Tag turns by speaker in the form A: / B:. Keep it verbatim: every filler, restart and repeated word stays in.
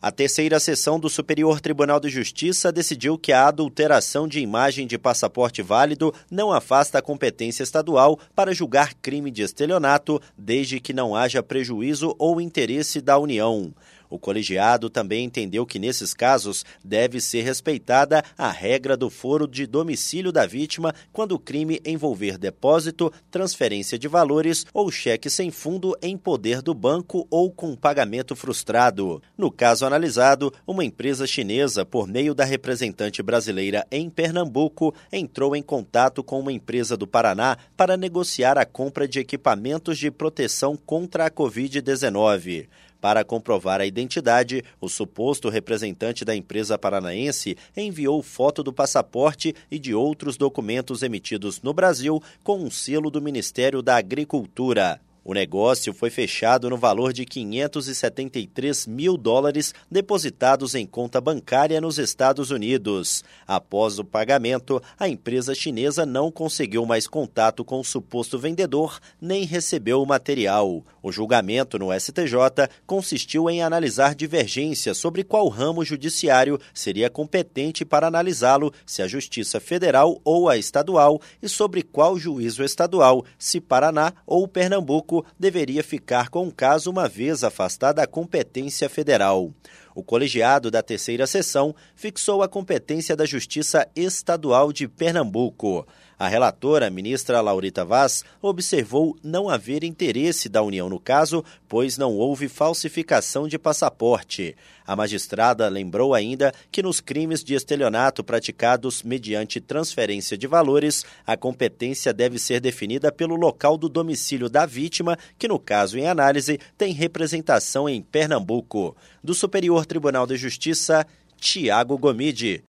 A: A terceira sessão do Superior Tribunal de Justiça decidiu que a adulteração de imagem de passaporte válido não afasta a competência estadual para julgar crime de estelionato, desde que não haja prejuízo ou interesse da União. O colegiado também entendeu que, nesses casos, deve ser respeitada a regra do foro de domicílio da vítima quando o crime envolver depósito, transferência de valores ou cheque sem fundo em poder do banco ou com pagamento frustrado. No caso analisado, uma empresa chinesa, por meio da representante brasileira em Pernambuco, entrou em contato com uma empresa do Paraná para negociar a compra de equipamentos de proteção contra a covid dezenove. Para comprovar a identidade, o suposto representante da empresa paranaense enviou foto do passaporte e de outros documentos emitidos no Brasil com um selo do Ministério da Agricultura. O negócio foi fechado no valor de quinhentos e setenta e três mil dólares depositados em conta bancária nos Estados Unidos. Após o pagamento, a empresa chinesa não conseguiu mais contato com o suposto vendedor, nem recebeu o material. O julgamento no S T J consistiu em analisar divergências sobre qual ramo judiciário seria competente para analisá-lo, se a Justiça Federal ou a estadual, e sobre qual juízo estadual, se Paraná ou Pernambuco, deveria ficar com o caso uma vez afastada a competência federal. O colegiado da terceira sessão fixou a competência da Justiça Estadual de Pernambuco. A relatora, ministra Laurita Vaz, observou não haver interesse da União no caso, pois não houve falsificação de passaporte. A magistrada lembrou ainda que nos crimes de estelionato praticados mediante transferência de valores, a competência deve ser definida pelo local do domicílio da vítima, que no caso em análise tem representação em Pernambuco. Do Superior Tribunal de Justiça, Tiago Gomide.